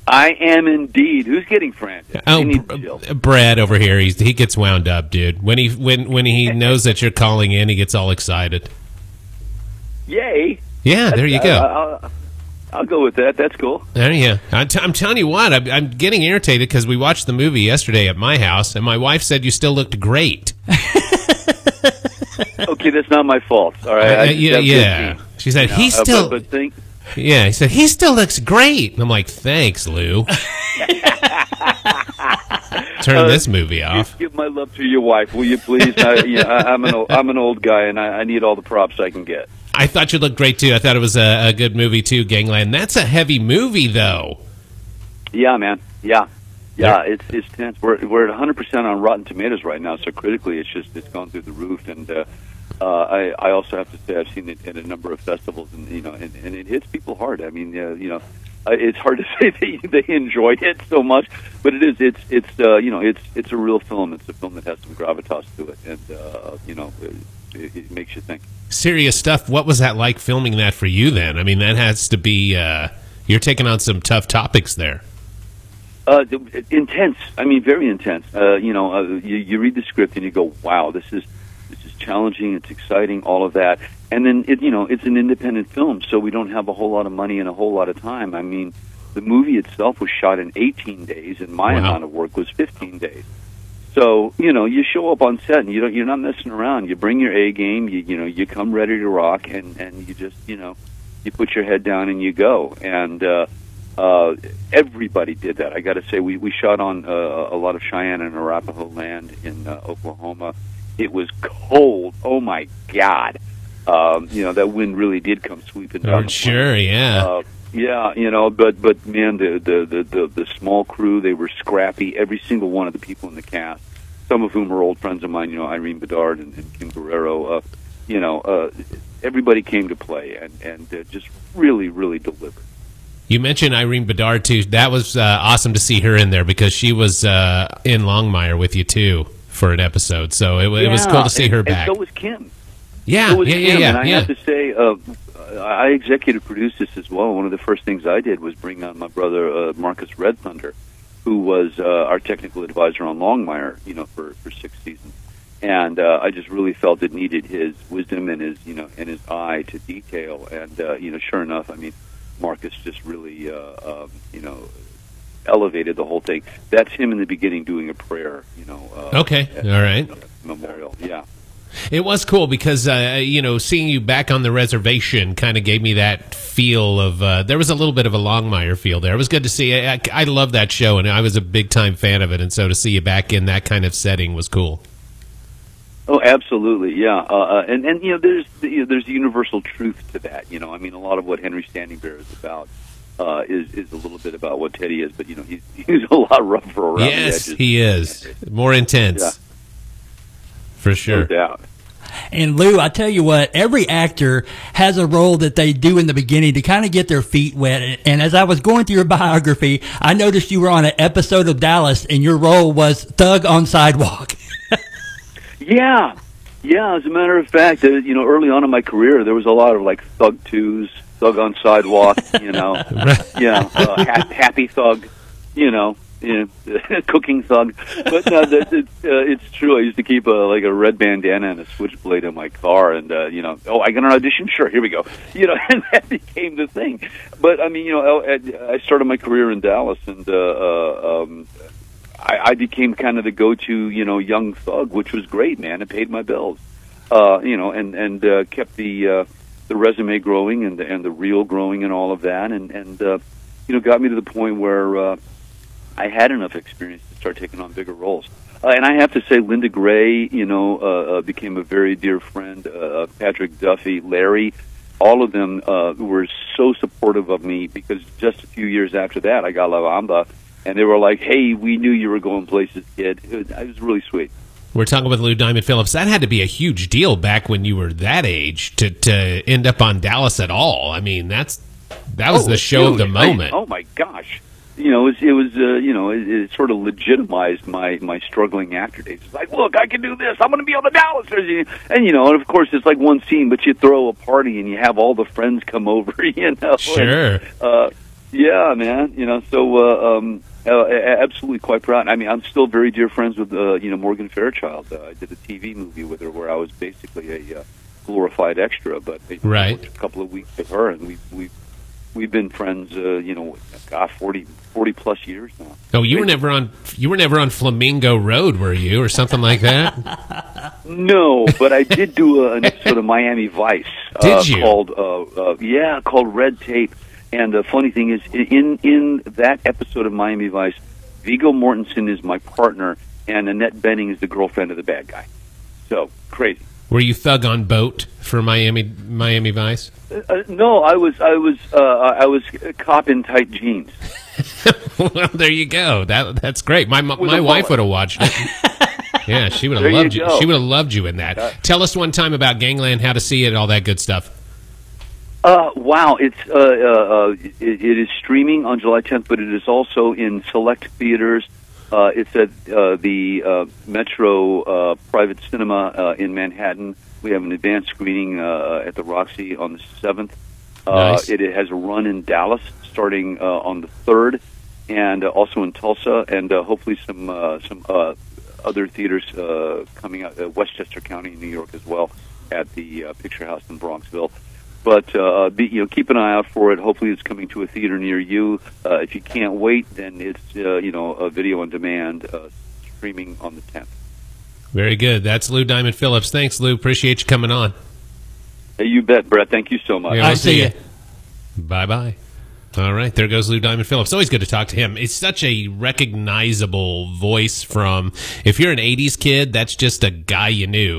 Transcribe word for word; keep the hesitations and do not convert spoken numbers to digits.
I am indeed. Who's getting frantic? Oh, Br- Brad over here. He's, he gets wound up, dude. When he when when he knows that you're calling in, he gets all excited. Yay! Yeah, there you go. I'll, I'll, I'll go with that. That's cool. There you go. I'm, t- I'm telling you what, I'm, I'm getting irritated because we watched the movie yesterday at my house, and my wife said you still looked great. Okay, that's not my fault. All right. Uh, yeah, yeah. She said you know, he still. Uh, but, but think, yeah, he said he still looks great. And I'm like, thanks, Lou. Turn uh, this movie off. Give my love to your wife, will you please? I, you know, I, I'm an old, I'm an old guy, and I, I need all the props I can get. I thought you looked great too. I thought it was a, a good movie too, Gangland. That's a heavy movie, though. Yeah, man. Yeah, yeah. It's it's tense. We're we're at one hundred percent on Rotten Tomatoes right now, so critically, it's just it's gone through the roof. And uh, uh, I I also have to say I've seen it at a number of festivals, and you know, and, and it hits people hard. I mean, uh, you know. Uh, it's hard to say they they enjoy it so much, but it is. It's it's uh, you know it's it's a real film. It's a film that has some gravitas to it, and uh, you know it, it makes you think. Serious stuff. What was that like filming that for you? Then I mean that has to be uh, you're taking on some tough topics there. Uh, intense. I mean, very intense. Uh, you know, uh, you, you read the script and you go, "Wow, this is this is challenging. It's exciting. All of that." And then, it, you know, it's an independent film, so we don't have a whole lot of money and a whole lot of time. I mean, the movie itself was shot in eighteen days, and my wow. amount of work was fifteen days. So, you know, you show up on set, and you don't, you're not messing around. You bring your A game, you, you know, you come ready to rock, and, and you just, you know, you put your head down and you go. And uh, uh, everybody did that. I got to say, we, we shot on uh, a lot of Cheyenne and Arapaho land in uh, Oklahoma. It was cold. Oh, my God. Um, you know, that wind really did come sweeping down. Oh, sure, yeah. Uh, yeah, you know, but, but man, the, the, the, the, the small crew, they were scrappy. Every single one of the people in the cast, some of whom are old friends of mine, you know, Irene Bedard and, and Kim Guerrero, uh, you know, uh, everybody came to play and, and uh, just really, really delivered. You mentioned Irene Bedard, too. That was uh, awesome to see her in there because she was uh, in Longmire with you, too, for an episode. So it, yeah, it was cool to see and, her back. And so was Kim. Yeah, so was yeah, Kim, yeah, yeah. And I yeah. have to say, uh, I executive produced this as well. One of the first things I did was bring on my brother, uh, Marcus Red Thunder, who was uh, our technical advisor on Longmire, you know, for, for six seasons. And uh, I just really felt it needed his wisdom and his, you know, and his eye to detail. And, uh, you know, sure enough, I mean, Marcus just really, uh, um, you know, elevated the whole thing. That's him in the beginning doing a prayer, you know. Uh, okay, at, all right. You know, memorial, yeah. It was cool because, uh, you know, seeing you back on the reservation kind of gave me that feel of, uh, there was a little bit of a Longmire feel there. It was good to see. I, I love that show, and I was a big-time fan of it, and so to see you back in that kind of setting was cool. Oh, absolutely, yeah. Uh, and, and, you know, there's you know, there's universal truth to that. You know, I mean, a lot of what Henry Standing Bear is about uh, is, is a little bit about what Teddy is, but, you know, he's, he's a lot rougher around yes, the edges. he is. More intense. Yeah. For sure. No doubt. And Lou, I tell you what, every actor has a role that they do in the beginning to kind of get their feet wet. And as I was going through your biography, I noticed you were on an episode of Dallas, and your role was Thug on Sidewalk. yeah. Yeah, as a matter of fact, uh, you know, early on in my career, there was a lot of, like, Thug twos, Thug on Sidewalk, you know. yeah, uh, ha- Happy Thug, you know. You know, cooking thug, but no, that, it, uh, it's true. I used to keep a, like a red bandana and a switchblade in my car, and uh, you know, oh, I got an audition, sure, here we go. You know, and that became the thing. But I mean, you know, I, I started my career in Dallas, and uh, uh, um, I, I became kind of the go-to, you know, young thug, which was great, man. It paid my bills, uh, you know, and and uh, kept the uh, the resume growing and the, and the reel growing and all of that, and and uh, you know, got me to the point where. Uh, I had enough experience to start taking on bigger roles. Uh, and I have to say, Linda Gray, you know, uh, uh, became a very dear friend. Uh, Patrick Duffy, Larry, all of them uh, were so supportive of me because just a few years after that, I got La Bamba, and they were like, hey, we knew you were going places, kid. It was, it was really sweet. We're talking with Lou Diamond Phillips. That had to be a huge deal back when you were that age to, to end up on Dallas at all. I mean, that's that was oh, the show huge. of the moment. I, oh, my gosh. You know, it was, it was uh, you know, it, it sort of legitimized my, my struggling actor days. It's like, look, I can do this. I'm going to be on the Dallas. And, you know, and of course, it's like one scene, but you throw a party and you have all the friends come over, you know. Sure. And, uh, Yeah, man. You know, so uh, um, uh, absolutely quite proud. I mean, I'm still very dear friends with uh, you know Morgan Fairchild. Uh, I did a T V movie with her where I was basically a uh, glorified extra, but you know, right. I worked a couple of weeks with her, and we we we've been friends. Uh, you know, God, forty, forty plus years now. Oh, you were never on you were never on Flamingo Road, were you, or something like that? No, but I did do a, an episode of Miami Vice. Did uh, you? Called uh, uh, yeah, called Red Tape. And the funny thing is, in in that episode of Miami Vice, Viggo Mortensen is my partner, and Annette Bening is the girlfriend of the bad guy. So crazy. Were you thug on boat for Miami Miami Vice? Uh, no, I was I was uh, I was cop in tight jeans. Well, there you go. That that's great. My my, With my a wife mullet. would have watched it. Yeah, she would have There you loved you. go. She would have loved you in that. Uh, Tell us one time about Gangland, how to see it, all that good stuff. Uh, wow, it's uh, uh, uh, it, it is streaming on July tenth, but it is also in select theaters. Uh, it's at uh, the uh, Metro uh, Private Cinema uh, in Manhattan. We have an advanced screening uh, at the Roxy on the seventh. Uh, Nice. it, it has a run in Dallas starting uh, on the third, and uh, also in Tulsa, and uh, hopefully some uh, some uh, other theaters uh, coming out, uh, Westchester County, New York, as well, at the uh, Picture House in Bronxville. But uh, be, you know, keep an eye out for it. Hopefully, it's coming to a theater near you. Uh, if you can't wait, then it's uh, you know a video on demand uh, streaming on the tenth. Very good. That's Lou Diamond Phillips. Thanks, Lou. Appreciate you coming on. Hey, you bet, Brett. Thank you so much. Yeah, I we'll see ya. you. Bye bye. All right, there goes Lou Diamond Phillips. Always good to talk to him. It's such a recognizable voice from. If you're an eighties kid, that's just a guy you knew.